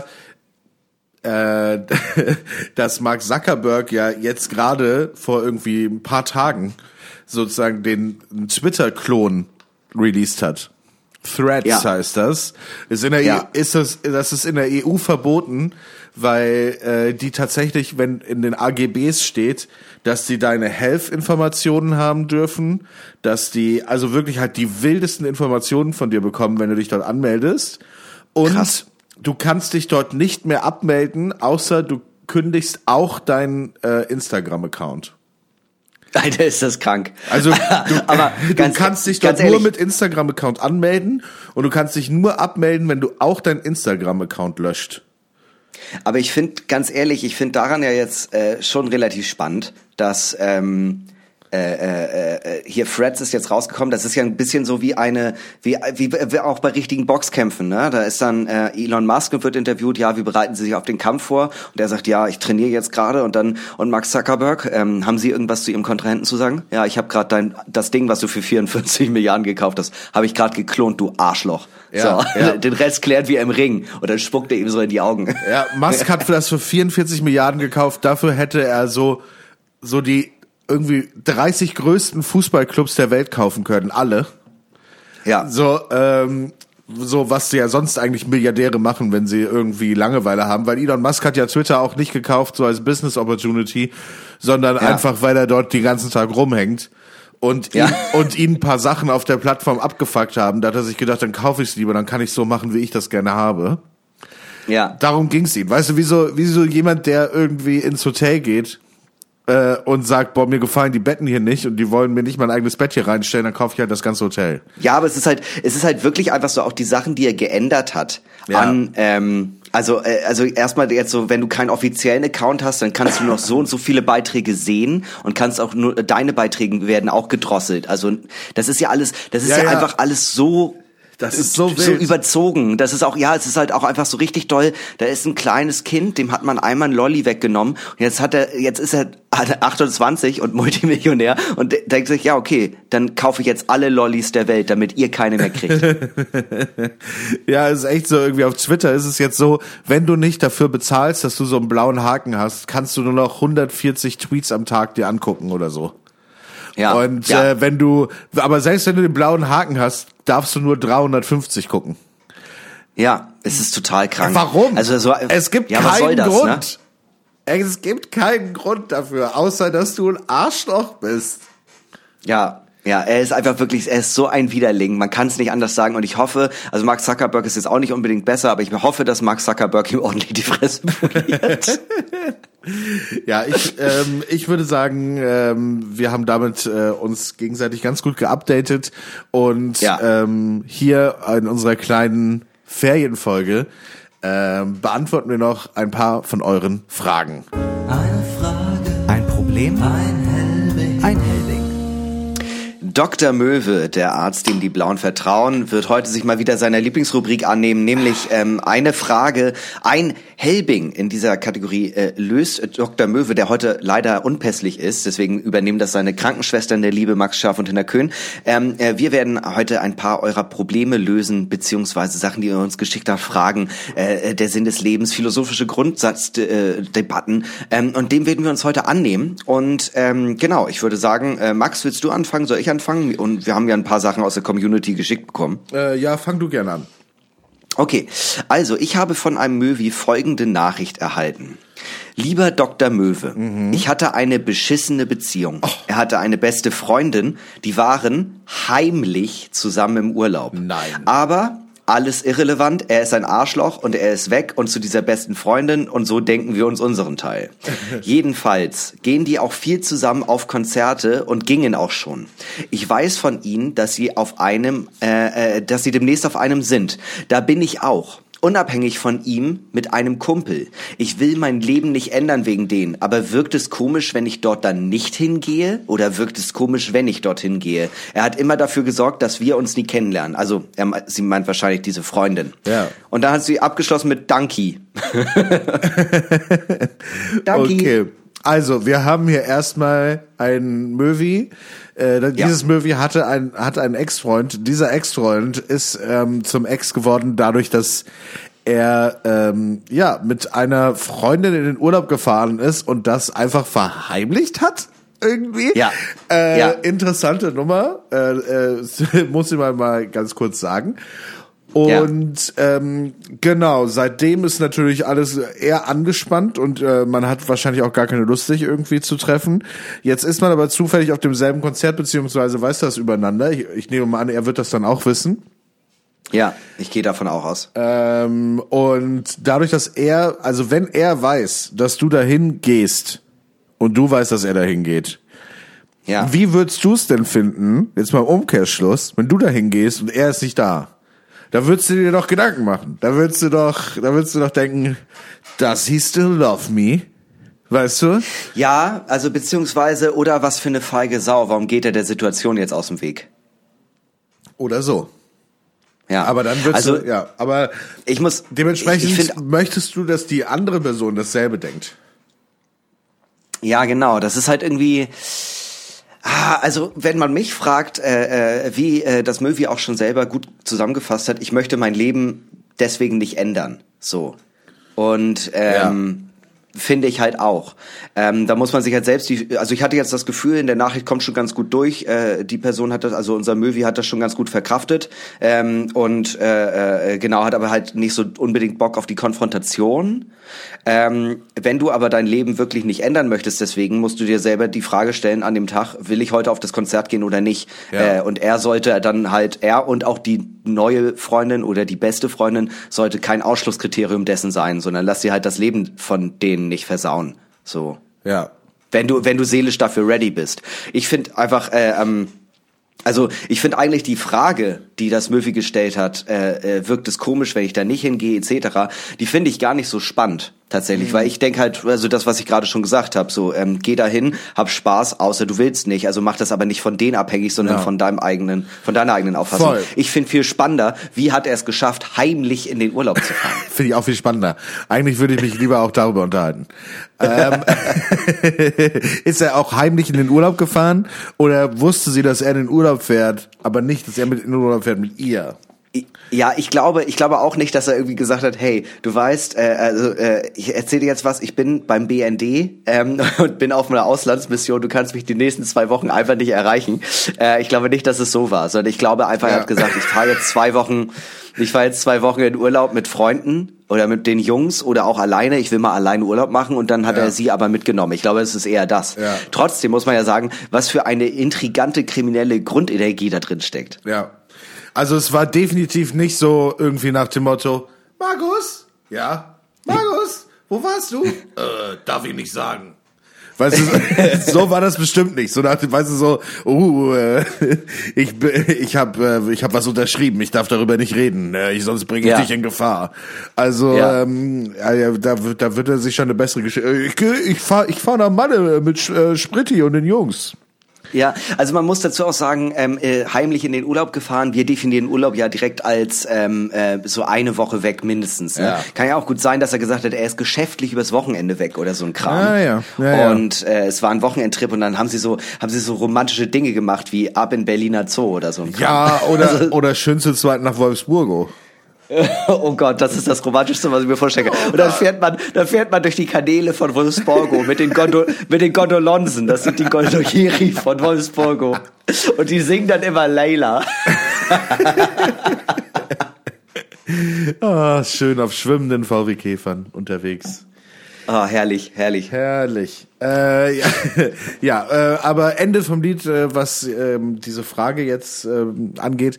S3: dass Mark Zuckerberg ja jetzt gerade vor irgendwie ein paar Tagen sozusagen den Twitter-Klon released hat. Threads ja. heißt das. Ist in der ja. E- ist das, das ist in der E U verboten, weil äh, die tatsächlich, wenn in den A G Bs steht, dass die deine Health-Informationen haben dürfen, dass die also wirklich halt die wildesten Informationen von dir bekommen, wenn du dich dort anmeldest. Und Krass. Du kannst dich dort nicht mehr abmelden, außer du kündigst auch deinen äh, Instagram-Account.
S2: Alter, ist das krank.
S3: Also du,
S2: aber
S3: du
S2: ganz,
S3: kannst dich dort nur mit Instagram-Account anmelden und du kannst dich nur abmelden, wenn du auch deinen Instagram-Account löscht.
S2: Aber ich finde, ganz ehrlich, ich finde daran ja jetzt äh, schon relativ spannend, dass ähm, Äh, äh, hier Threads ist jetzt rausgekommen, das ist ja ein bisschen so wie eine, wie, wie, wie auch bei richtigen Boxkämpfen, ne? Da ist dann äh, Elon Musk und wird interviewt, ja, wie bereiten Sie sich auf den Kampf vor? Und er sagt, ja, ich trainiere jetzt gerade und dann, und Mark Zuckerberg, ähm, haben Sie irgendwas zu Ihrem Kontrahenten zu sagen? Ja, ich habe gerade dein, das Ding, was du für vierundvierzig Milliarden gekauft hast, habe ich gerade geklont, du Arschloch. Ja, so, ja. Den Rest klärt wie im Ring und dann spuckt er ihm so in die Augen.
S3: Ja, Musk hat für das für vierundvierzig Milliarden gekauft, dafür hätte er so, so die irgendwie dreißig größten Fußballclubs der Welt kaufen können, alle.
S2: Ja.
S3: So, ähm, so was ja sonst eigentlich Milliardäre machen, wenn sie irgendwie Langeweile haben, weil Elon Musk hat ja Twitter auch nicht gekauft, so als Business Opportunity, sondern ja. einfach, weil er dort den ganzen Tag rumhängt und
S2: ja.
S3: ihn, und ihn ein paar Sachen auf der Plattform abgefuckt haben. Da hat er sich gedacht, dann kaufe ich es lieber, dann kann ich so machen, wie ich das gerne habe.
S2: Ja.
S3: Darum ging's ihm. Weißt du, wie so, wie so jemand, der irgendwie ins Hotel geht äh, und sagt, boah, mir gefallen die Betten hier nicht und die wollen mir nicht mein eigenes Bett hier reinstellen, dann kaufe ich halt das ganze Hotel.
S2: Ja, aber es ist halt, es ist halt wirklich einfach so auch die Sachen, die er geändert hat
S3: ja.
S2: an, ähm, also, äh, also erstmal jetzt so, wenn du keinen offiziellen Account hast, dann kannst du noch so und so viele Beiträge sehen und kannst auch nur, deine Beiträge werden auch gedrosselt. Also, das ist ja alles, das ist ja, ja, ja. einfach alles so,
S3: Das ist so,
S2: so überzogen. Das ist auch, ja, es ist halt auch einfach so richtig doll. Da ist ein kleines Kind, dem hat man einmal einen Lolli weggenommen und jetzt hat er, jetzt ist er achtundzwanzig und Multimillionär und denkt sich, ja, okay, dann kaufe ich jetzt alle Lollis der Welt, damit ihr keine mehr kriegt.
S3: Ja, ist echt so, irgendwie auf Twitter ist es jetzt so, wenn du nicht dafür bezahlst, dass du so einen blauen Haken hast, kannst du nur noch hundertvierzig Tweets am Tag dir angucken oder so. Ja, und ja. Äh, wenn du, aber selbst wenn du den blauen Haken hast, darfst du nur dreihundertfünfzig gucken.
S2: Ja, es ist total krank.
S3: Warum?
S2: Also so,
S3: es gibt
S2: ja,
S3: keinen
S2: das,
S3: Grund.
S2: Ne?
S3: Es gibt keinen Grund dafür, außer dass du ein Arschloch bist.
S2: Ja. Ja, er ist einfach wirklich, er ist so ein Widerling, man kann es nicht anders sagen und ich hoffe, also Mark Zuckerberg ist jetzt auch nicht unbedingt besser, aber ich hoffe, dass Mark Zuckerberg ihm ordentlich die Fresse poliert.
S3: Ja, ich ähm, ich würde sagen, ähm, wir haben damit äh, uns gegenseitig ganz gut geupdatet und ja. ähm, hier in unserer kleinen Ferienfolge ähm, beantworten wir noch ein paar von euren Fragen.
S1: Eine Frage, ein Problem, ein Helbing, ein Helbing.
S2: Doktor Möwe, der Arzt, dem die Blauen vertrauen, wird heute sich mal wieder seiner Lieblingsrubrik annehmen, nämlich ähm, eine Frage, ein Helbing in dieser Kategorie äh, löst Doktor Möwe, der heute leider unpässlich ist, deswegen übernehmen das seine Krankenschwestern der Liebe, Max Scharf und Hinner Köhn. Ähm, äh, wir werden heute ein paar eurer Probleme lösen, beziehungsweise Sachen, die ihr uns geschickt habt, Fragen, äh, der Sinn des Lebens, philosophische Grundsatzdebatten, äh, ähm, und dem werden wir uns heute annehmen. Und ähm, genau, ich würde sagen, äh, Max, willst du anfangen, soll ich anfangen? Und wir haben ja ein paar Sachen aus der Community geschickt bekommen.
S3: Äh, ja, fang du gerne an.
S2: Okay, also ich habe von einem Möwi folgende Nachricht erhalten. Lieber Doktor Möwe, mhm. ich hatte eine beschissene Beziehung. Oh. Er hatte eine beste Freundin, die waren heimlich zusammen im Urlaub.
S3: Nein.
S2: Aber alles irrelevant, er ist ein Arschloch und er ist weg und zu dieser besten Freundin und so denken wir uns unseren Teil. Jedenfalls gehen die auch viel zusammen auf Konzerte und gingen auch schon. Ich weiß von ihnen, dass sie auf einem, äh, äh, dass sie demnächst auf einem sind. Da bin ich auch. Unabhängig von ihm mit einem Kumpel. Ich will mein Leben nicht ändern wegen denen, aber wirkt es komisch, wenn ich dort dann nicht hingehe? Oder wirkt es komisch, wenn ich dorthin gehe? Er hat immer dafür gesorgt, dass wir uns nie kennenlernen. Also, er, sie meint wahrscheinlich diese Freundin.
S3: Ja.
S2: Und dann hat sie abgeschlossen mit Danki. Danki.
S3: Okay. Also, wir haben hier erstmal einen Möwi. Äh, dieses ja. Möwi hatte ein, hatte einen Ex-Freund. Dieser Ex-Freund ist ähm, zum Ex geworden dadurch, dass er ähm, ja mit einer Freundin in den Urlaub gefahren ist und das einfach verheimlicht hat. Irgendwie.
S2: Ja.
S3: Äh,
S2: ja.
S3: Interessante Nummer. Äh, äh, muss ich mal, mal ganz kurz sagen. Und ja. ähm, genau, seitdem ist natürlich alles eher angespannt und äh, man hat wahrscheinlich auch gar keine Lust, sich irgendwie zu treffen. Jetzt ist man aber zufällig auf demselben Konzert, beziehungsweise weiß das übereinander. Ich, ich nehme mal an, er wird das dann auch wissen.
S2: Ja, ich gehe davon auch aus.
S3: Ähm, und dadurch, dass er, also wenn er weiß, dass du dahin gehst und du weißt, dass er dahin geht, ja. Wie würdest du es denn finden, jetzt mal im Umkehrschluss, wenn du dahin gehst und er ist nicht da? Da würdest du dir doch Gedanken machen. Da würdest du doch, da würdest du doch denken, does he still love me? Weißt du?
S2: Ja, also beziehungsweise, oder was für eine feige Sau, warum geht er der Situation jetzt aus dem Weg?
S3: Oder so.
S2: Ja.
S3: Aber dann würdest
S2: also,
S3: du, ja, aber
S2: ich muss,
S3: dementsprechend
S2: ich, ich find,
S3: möchtest du, dass die andere Person dasselbe denkt.
S2: Ja, genau, das ist halt irgendwie, Ah, also wenn man mich fragt, äh, äh, wie äh, das Möwi auch schon selber gut zusammengefasst hat, ich möchte mein Leben deswegen nicht ändern, so. Und ähm, ja. finde ich halt auch. Ähm, da muss man sich halt selbst, die, also ich hatte jetzt das Gefühl, in der Nachricht kommt schon ganz gut durch, äh, die Person hat das, also unser Möwi hat das schon ganz gut verkraftet ähm, und äh, äh, genau, hat aber halt nicht so unbedingt Bock auf die Konfrontation. Ähm, wenn du aber dein Leben wirklich nicht ändern möchtest, deswegen musst du dir selber die Frage stellen an dem Tag, will ich heute auf das Konzert gehen oder nicht? Ja. Äh, und er sollte dann halt, er und auch die neue Freundin oder die beste Freundin sollte kein Ausschlusskriterium dessen sein, sondern lass sie halt das Leben von denen nicht versauen. So.
S3: Ja.
S2: wenn du wenn du seelisch dafür ready bist. Ich finde einfach äh, ähm, Also ich finde eigentlich die Frage, die das Möfi gestellt hat, äh, äh, wirkt es komisch, wenn ich da nicht hingehe, et cetera, die finde ich gar nicht so spannend tatsächlich, mhm. weil ich denke halt, also das, was ich gerade schon gesagt habe, so ähm, geh da hin, hab Spaß, außer du willst nicht, also mach das aber nicht von denen abhängig, sondern ja. von deinem eigenen, von deiner eigenen Auffassung. Voll. Ich finde viel spannender, wie hat er es geschafft, heimlich in den Urlaub zu fahren?
S3: Finde ich auch viel spannender. Eigentlich würde ich mich lieber auch darüber unterhalten. ähm, ist er auch heimlich in den Urlaub gefahren oder wusste sie, dass er in den Urlaub fährt, aber nicht, dass er mit in den Urlaub fährt mit ihr?
S2: Ja, ich glaube, ich glaube auch nicht, dass er irgendwie gesagt hat, hey, du weißt, äh, also äh, ich erzähle dir jetzt was, ich bin beim B N D ähm, und bin auf einer Auslandsmission, du kannst mich die nächsten zwei Wochen einfach nicht erreichen. Äh, ich glaube nicht, dass es so war, sondern ich glaube einfach, ja. er hat gesagt, ich fahre jetzt zwei Wochen, ich fahre jetzt zwei Wochen in Urlaub mit Freunden oder mit den Jungs oder auch alleine, ich will mal alleine Urlaub machen und dann hat ja. er sie aber mitgenommen. Ich glaube, es ist eher das. Ja. Trotzdem muss man ja sagen, was für eine intrigante kriminelle Grundenergie da drin steckt.
S3: Ja. Also es war definitiv nicht so irgendwie nach dem Motto, Markus? Ja? Markus? Wo warst du? äh, darf ich nicht sagen. Weißt du, so war das bestimmt nicht. So nach dem, weißt du, so, uh, äh, ich ich hab, äh, ich hab was unterschrieben, ich darf darüber nicht reden, äh, ich, sonst bringe ich ja. dich in Gefahr. Also ja. ähm, ja, da, da wird er sich schon eine bessere Geschichte. Ich, ich fahr, ich fahr nach Malle mit äh, Spritti und den Jungs.
S2: Ja, also man muss dazu auch sagen, ähm, äh, heimlich in den Urlaub gefahren. Wir definieren Urlaub ja direkt als ähm, äh, so eine Woche weg mindestens. Ne? Ja. Kann ja auch gut sein, dass er gesagt hat, er ist geschäftlich übers Wochenende weg oder so ein Kram.
S3: Ah, ja. Ja,
S2: und äh, es war ein Wochenendtrip und dann haben sie so haben sie so romantische Dinge gemacht wie ab in Berliner Zoo oder so ein Kram.
S3: Ja, oder also, oder schönste Zeit nach Wolfsburgo.
S2: Oh Gott, das ist das Romantischste, was ich mir vorstelle. Und dann fährt man, dann fährt man durch die Kanäle von Wolfsburgo mit den Gondol, mit den Gondolonsen. Das sind die Gondolieri von Wolfsburgo. Und die singen dann immer Leila.
S3: Ah, schön auf schwimmenden V W-Käfern unterwegs.
S2: Ah, oh, herrlich, herrlich.
S3: Herrlich. Äh, ja, ja äh, aber Ende vom Lied, äh, was äh, diese Frage jetzt äh, angeht.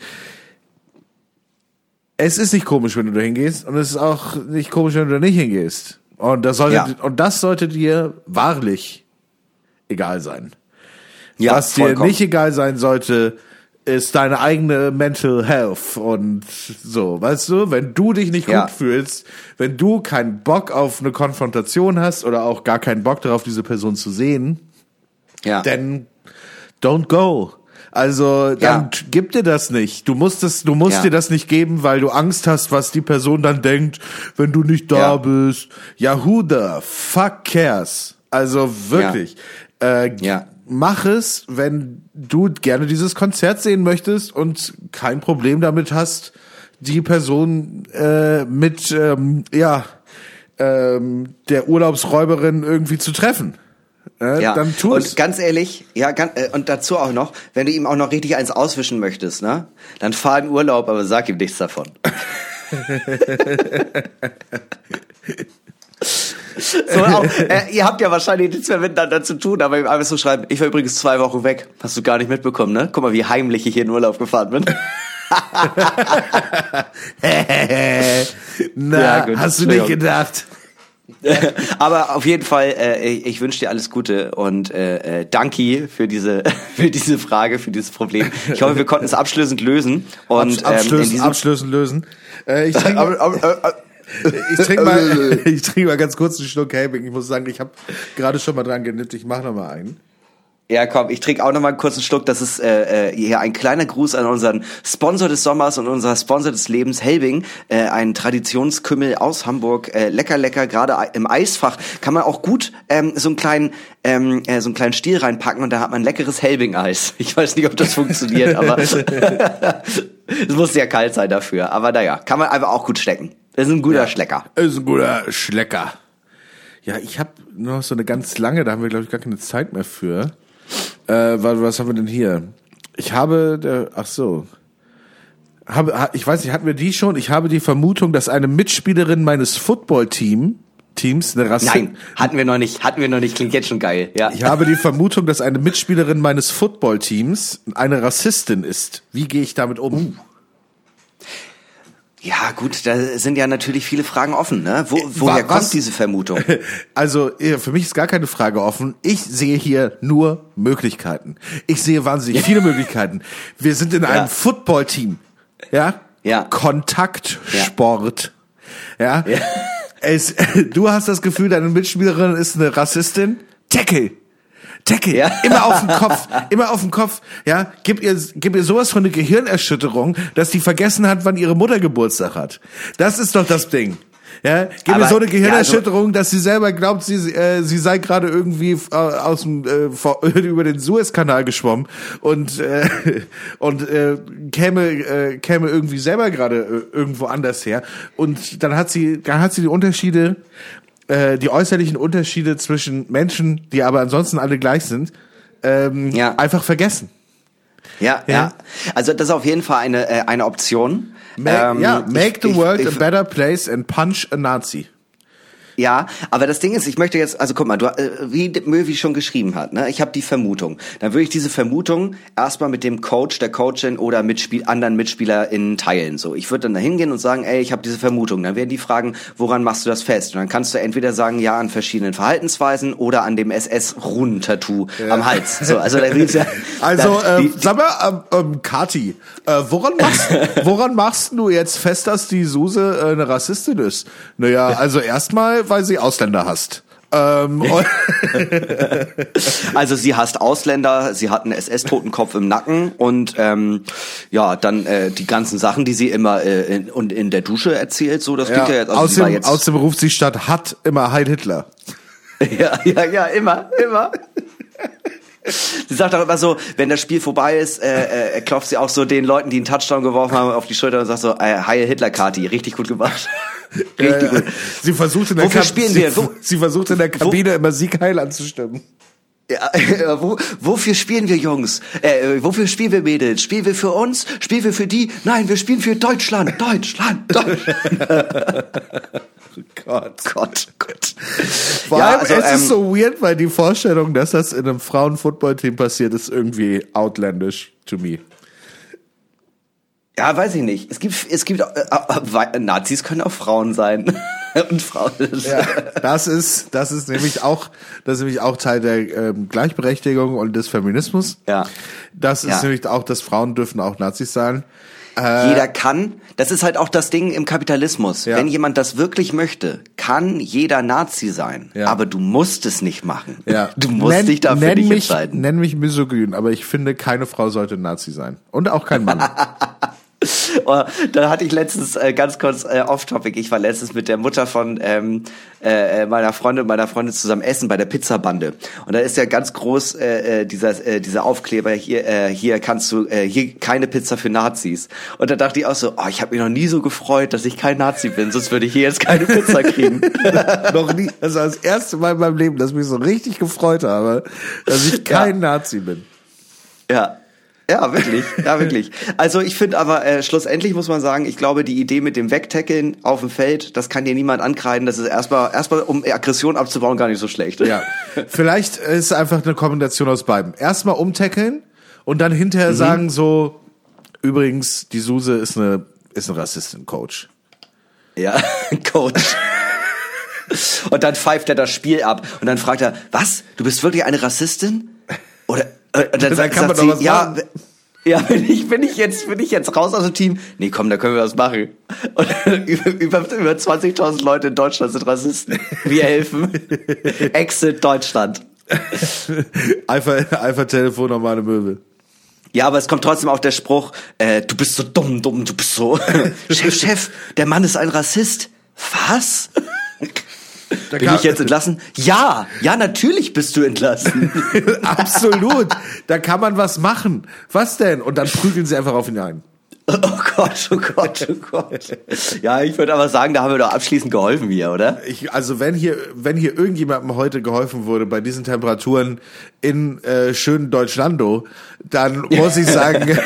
S3: Es ist nicht komisch, wenn du da hingehst, und es ist auch nicht komisch, wenn du da nicht hingehst. Und das sollte, ja. und das sollte dir wahrlich egal sein. Ja, was dir vollkommen. Nicht egal sein sollte, ist deine eigene Mental Health und so, weißt du, wenn du dich nicht ja. gut fühlst, wenn du keinen Bock auf eine Konfrontation hast oder auch gar keinen Bock darauf, diese Person zu sehen, ja. dann don't go. Also dann ja. gib dir das nicht. Du musst es, du musst ja. dir das nicht geben, weil du Angst hast, was die Person dann denkt, wenn du nicht da ja. bist. Ja, who the fuck cares? Also wirklich. Ja. Äh, ja. Mach es, wenn du gerne dieses Konzert sehen möchtest und kein Problem damit hast, die Person äh, mit ähm, ja ähm, der Urlaubsräuberin irgendwie zu treffen. Äh,
S2: ja,
S3: dann tu es.
S2: Und ganz ehrlich, ja, ganz, äh, und dazu auch noch, wenn du ihm auch noch richtig eins auswischen möchtest, ne, dann fahr in Urlaub, aber sag ihm nichts davon. So, auch, äh, ihr habt ja wahrscheinlich nichts mehr miteinander zu tun, aber ihm einfach so schreiben, ich war übrigens zwei Wochen weg, hast du gar nicht mitbekommen, ne? Guck mal, wie heimlich ich hier in Urlaub gefahren bin.
S3: Na, ja, gut, hast du nicht gedacht?
S2: Aber auf jeden Fall, äh, ich wünsche dir alles Gute und äh, danke für diese für diese Frage, für dieses Problem. Ich hoffe, wir konnten es abschließend lösen. Und,
S3: abschließend, ähm, abschließend lösen. Äh, ich trinke mal, ich trinke mal, ich trinke mal ganz kurz einen Schluck Helbing. Ich muss sagen, ich habe gerade schon mal dran genippt. Ich mache noch mal einen.
S2: Ja, komm, ich trinke auch noch mal einen kurzen Schluck. Das ist äh, hier ein kleiner Gruß an unseren Sponsor des Sommers und unser Sponsor des Lebens, Helbing, äh, ein Traditionskümmel aus Hamburg, äh, lecker, lecker. Gerade im Eisfach kann man auch gut ähm, so einen kleinen ähm, äh, so einen kleinen Stiel reinpacken und da hat man leckeres Helbing-Eis. Ich weiß nicht, ob das funktioniert, aber es muss sehr kalt sein dafür. Aber naja, kann man einfach auch gut schlecken. Das ist ein guter ja, Schlecker.
S3: Ist ein guter Schlecker. Ja, ich habe noch so eine ganz lange, da haben wir glaube ich gar keine Zeit mehr für. Äh, was haben wir denn hier? Ich habe, ach so, habe, ich weiß nicht, hatten wir die schon? Ich habe die Vermutung, dass eine Mitspielerin meines Football-Team, Teams, eine Rassistin.
S2: Nein, hatten wir noch nicht, hatten wir noch nicht, klingt jetzt schon geil, ja.
S3: Ich habe die Vermutung, dass eine Mitspielerin meines Football- 'n- Teams eine Rassistin. Ich habe die Vermutung, dass eine Mitspielerin meines Football- 'n- eine Rassistin. Teams eine Rassistin ist. Eine Mitspielerin meines Football- Teams eine Rassistin ist. Eine Mitspielerin meines Football- Teams eine Rassistin ist. Wie gehe ich damit um?
S2: Ja, gut, da sind ja natürlich viele Fragen offen, ne? Wo, woher Was? kommt diese Vermutung?
S3: Also, für mich ist gar keine Frage offen. Ich sehe hier nur Möglichkeiten. Ich sehe wahnsinnig viele Möglichkeiten. Wir sind in einem ja. Football-Team. Ja?
S2: Ja.
S3: Kontaktsport. Ja. ja. Es, du hast das Gefühl, deine Mitspielerin ist eine Rassistin. Tackle. Tackle. Ja. Immer auf den Kopf. Immer auf den Kopf. Ja. Gib ihr, gib ihr sowas von eine Gehirnerschütterung, dass die vergessen hat, wann ihre Mutter Geburtstag hat. Das ist doch das Ding. Ja, gib Aber, ihr so eine Gehirnerschütterung, ja, also, dass sie selber glaubt, sie äh, sie sei gerade irgendwie äh, aus dem äh, vor, über den Suezkanal geschwommen und äh, und äh, käme äh, käme irgendwie selber gerade äh, irgendwo anders her und dann hat sie dann hat sie die Unterschiede äh, die äußerlichen Unterschiede zwischen Menschen, die aber ansonsten alle gleich sind, ähm, ja. einfach vergessen.
S2: Ja, ja, ja. Also das ist auf jeden Fall eine äh, eine Option.
S3: Make, ähm, ja, make the ich, world ich, a better place and punch a Nazi.
S2: Ja, aber das Ding ist, ich möchte jetzt, also guck mal, du, wie Möwi schon geschrieben hat, ne, ich habe die Vermutung. Dann würde ich diese Vermutung erstmal mit dem Coach, der Coachin oder Mitspiel, anderen MitspielerInnen teilen. So, ich würde dann da hingehen und sagen, ey, ich habe diese Vermutung. Dann werden die fragen, woran machst du das fest? Und dann kannst du entweder sagen, ja, an verschiedenen Verhaltensweisen oder an dem S S-Runen-Tattoo ja. am Hals. So, also da willst ja,
S3: also da, die, äh, sag mal, ähm, ähm, Kati, äh, woran machst, woran machst du jetzt fest, dass die Suse äh, eine Rassistin ist? Naja, also erstmal weil sie Ausländer hasst. Ähm,
S2: also sie hasst Ausländer, sie hat einen S S-Totenkopf im Nacken und ähm, ja, dann äh, die ganzen Sachen, die sie immer äh, in, und in der Dusche erzählt, so das ja, geht ja jetzt. Also
S3: außerdem,
S2: jetzt
S3: außerdem ruft sie statt hat immer Heil Hitler.
S2: Ja, ja, ja, immer, immer. Sie sagt auch immer so, wenn das Spiel vorbei ist, äh, äh, klopft sie auch so den Leuten, die einen Touchdown geworfen haben, auf die Schulter und sagt so, äh, Heil Hitler, Kati, richtig gut gemacht. Richtig
S3: ja, ja. gut. Sie versucht in der,
S2: Wofür
S3: Kab-
S2: spielen
S3: sie,
S2: wir? Wo,
S3: sie versucht in der Kabine wo, immer Sieg Heil anzustimmen.
S2: Ja, wo, wofür spielen wir, Jungs? Äh, wofür spielen wir, Mädels? Spielen wir für uns? Spielen wir für die? Nein, wir spielen für Deutschland. Deutschland, Deutschland.
S3: Gott.
S2: Gott, Gott.
S3: Vor allem, ja, also, es ähm, ist so weird, weil die Vorstellung, dass das in einem Frauen-Football-Team passiert, ist irgendwie outlandish to me.
S2: Ja, weiß ich nicht. Es gibt, es gibt, äh, äh, Nazis können auch Frauen sein. Und Frauen.
S3: Ja, das ist, das ist nämlich auch, das ist nämlich auch Teil der ähm, Gleichberechtigung und des Feminismus.
S2: Ja.
S3: Das ist ja. nämlich auch, dass Frauen dürfen auch Nazis sein.
S2: Äh, jeder kann. Das ist halt auch das Ding im Kapitalismus. Ja. Wenn jemand das wirklich möchte, kann jeder Nazi sein. Ja. Aber du musst es nicht machen.
S3: Ja.
S2: Du musst nenn, dich dafür nicht mich, entscheiden.
S3: Nenn mich misogyn, aber ich finde, keine Frau sollte Nazi sein. Und auch kein Mann.
S2: Oh, da hatte ich letztens äh, ganz kurz äh, off-topic. Ich war letztens mit der Mutter von ähm, äh, meiner Freundin und meiner Freundin zusammen essen bei der Pizzabande. Und da ist ja ganz groß äh, dieser äh, dieser Aufkleber hier äh, hier kannst du äh, hier keine Pizza für Nazis. Und da dachte ich auch so, oh, ich habe mich noch nie so gefreut, dass ich kein Nazi bin, sonst würde ich hier jetzt keine Pizza kriegen.
S3: Noch nie. Das war das erste Mal in meinem Leben, dass ich mich so richtig gefreut habe, dass ich kein ja. Nazi bin.
S2: Ja. Ja, wirklich, ja, wirklich. Also ich finde aber, äh, schlussendlich muss man sagen, ich glaube, die Idee mit dem Wegtackeln auf dem Feld, das kann dir niemand ankreiden. Das ist erstmal, erstmal um Aggression abzubauen, gar nicht so schlecht.
S3: Ja, vielleicht ist es einfach eine Kombination aus beiden. Erstmal umtackeln und dann hinterher mhm. sagen so, übrigens, die Suse ist eine, ist eine Rassistin, Coach.
S2: Ja, Coach. Und dann pfeift er das Spiel ab und dann fragt er, was? Du bist wirklich eine Rassistin? Oder Und dann sagt, sagt sie, ja, ja, bin ich, bin ich jetzt, bin ich jetzt raus aus dem Team? Nee, komm, da können wir was machen. Und über, über, über zwanzigtausend Leute in Deutschland sind Rassisten. Wir helfen. Exit Deutschland.
S3: Einfach, einfach Telefon, normale Möbel.
S2: Ja, aber es kommt trotzdem auch der Spruch, äh, du bist so dumm, dumm, du bist so, Chef, Chef, der Mann ist ein Rassist. Was? Da Bin ich jetzt entlassen? Ja, ja, natürlich bist du entlassen.
S3: Absolut. Da kann man was machen. Was denn? Und dann prügeln sie einfach auf ihn ein.
S2: Oh Gott, oh Gott, oh Gott. Ja, ich würde aber sagen, da haben wir doch abschließend geholfen hier, oder?
S3: Ich, also wenn hier, wenn hier irgendjemandem heute geholfen wurde bei diesen Temperaturen in äh, schönen Deutschlando, dann muss ich sagen,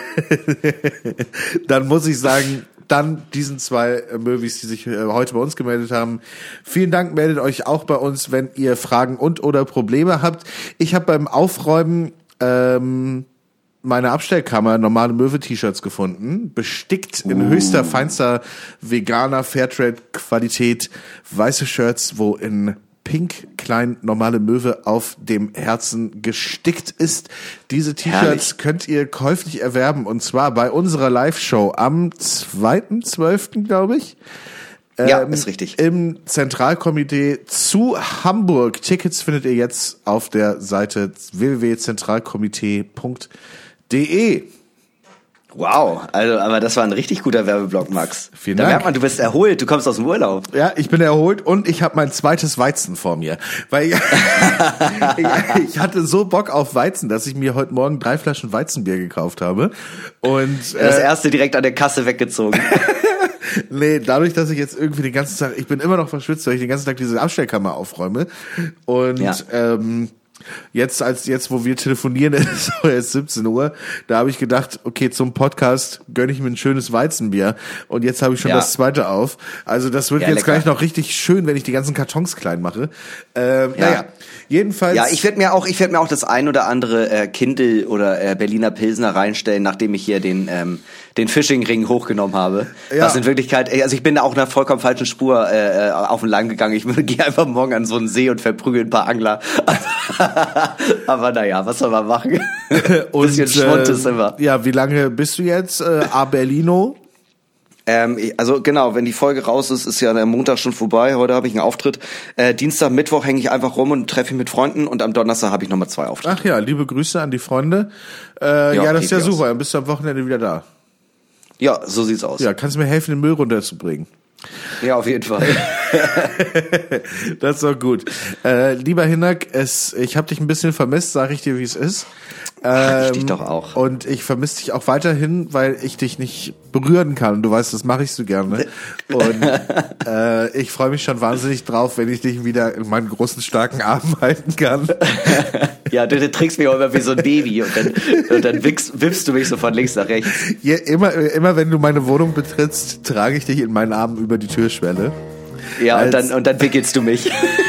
S3: dann muss ich sagen, dann diesen zwei äh, Möwis, die sich äh, heute bei uns gemeldet haben. Vielen Dank, meldet euch auch bei uns, wenn ihr Fragen und oder Probleme habt. Ich habe beim Aufräumen ähm, meiner Abstellkammer normale Möwe-T-Shirts gefunden, bestickt in uh. höchster, feinster veganer Fairtrade-Qualität, weiße Shirts, wo in pink klein normale Möwe auf dem Herzen gestickt ist. Diese T-Shirts Herrlich. Könnt ihr käuflich erwerben, und zwar bei unserer Live-Show am zweiten zwölften glaube ich.
S2: Ja, ähm, ist richtig.
S3: Im Zentralkomitee zu Hamburg. Tickets findet ihr jetzt auf der Seite w w w punkt zentralkomitee punkt de.
S2: Wow, also aber das war ein richtig guter Werbeblock, Max.
S3: Vielen
S2: da
S3: Dank.
S2: merkt man, du bist erholt, du kommst aus dem Urlaub.
S3: Ja, ich bin erholt und ich habe mein zweites Weizen vor mir. Weil ich, ich hatte so Bock auf Weizen, dass ich mir heute Morgen drei Flaschen Weizenbier gekauft habe. Und
S2: das
S3: äh,
S2: erste direkt an der Kasse weggezogen.
S3: Nee, dadurch, dass ich jetzt irgendwie den ganzen Tag, ich bin immer noch verschwitzt, weil ich den ganzen Tag diese Abstellkammer aufräume. Und ja. ähm, jetzt, als jetzt, wo wir telefonieren, ist es jetzt siebzehn Uhr, da habe ich gedacht, okay, zum Podcast gönne ich mir ein schönes Weizenbier. Und jetzt habe ich schon ja. das zweite auf. Also das wird ja, jetzt lecker. Gleich noch richtig schön, wenn ich die ganzen Kartons klein mache. Ähm, ja. Naja, jedenfalls.
S2: Ja, ich werde mir auch, ich werde mir auch das ein oder andere äh, Kindle oder äh, Berliner Pilsner reinstellen, nachdem ich hier den ähm, den Fishing-Ring hochgenommen habe. Ja. Was in Wirklichkeit, also ich bin da auch einer vollkommen falschen Spur äh, auf den Leim gegangen. Ich gehe einfach morgen an so einen See und verprügel ein paar Angler. Aber naja, was soll man machen?
S3: Und,
S2: bisschen Schwund ist
S3: äh,
S2: immer.
S3: Ja, wie lange bist du jetzt? Äh, a Berlino?
S2: Ähm, also genau, wenn die Folge raus ist, ist ja der Montag schon vorbei. Heute habe ich einen Auftritt. Äh, Dienstag, Mittwoch hänge ich einfach rum und treffe mich mit Freunden, und am Donnerstag habe ich nochmal zwei Auftritte.
S3: Ach ja, liebe Grüße an die Freunde. Äh, ja, ja, das ist ja super. Dann bist du am Wochenende wieder da.
S2: Ja, so sieht's aus.
S3: Ja, kannst du mir helfen, den Müll runterzubringen?
S2: Ja, auf jeden Fall.
S3: Das ist doch gut. Äh, lieber Hinak, es, ich habe dich ein bisschen vermisst, sage ich dir, wie es ist.
S2: Ähm, ich dich doch auch.
S3: Und ich vermisse dich auch weiterhin, weil ich dich nicht berühren kann. Du weißt, das mache ich so gerne. Und äh, ich freue mich schon wahnsinnig drauf, wenn ich dich wieder in meinen großen, starken Armen halten kann.
S2: Ja, du, du trägst mich auch immer wie so ein Baby, und dann, und dann wickst, wippst du mich so von links nach rechts.
S3: Ja, immer, immer wenn du meine Wohnung betrittst, trage ich dich in meinen Armen über die Türschwelle.
S2: Ja, und dann, und dann wickelst du mich.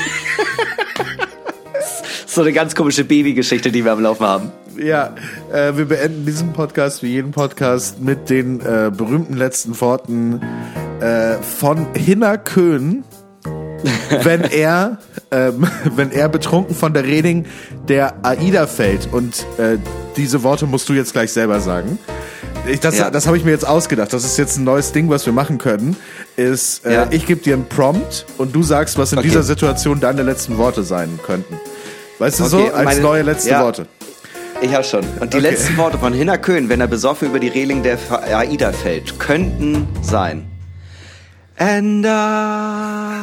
S2: So eine ganz komische Babygeschichte, die wir am Laufen haben.
S3: Ja, äh, wir beenden diesen Podcast wie jeden Podcast mit den äh, berühmten letzten Worten äh, von Hinak Köhn, wenn er, ähm, wenn er betrunken von der Reding der AIDA fällt. Und äh, diese Worte musst du jetzt gleich selber sagen. Ich, das ja. das habe ich mir jetzt ausgedacht. Das ist jetzt ein neues Ding, was wir machen können. Ist, äh, ja. ich gebe dir einen Prompt und du sagst, was in okay. dieser Situation deine letzten Worte sein könnten. Weißt du, okay, so als meine, neue letzte ja, Worte.
S2: Ich hab schon. Und die okay. letzten Worte von Hinak Köhn, wenn er besoffen über die Reling der AIDA fällt, könnten sein: And I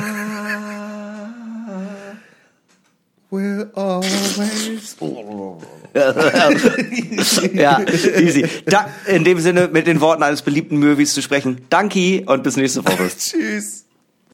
S2: will always. Ja, easy. Da, in dem Sinne, mit den Worten eines beliebten Möwis zu sprechen. Danke und bis nächste Woche.
S3: Tschüss.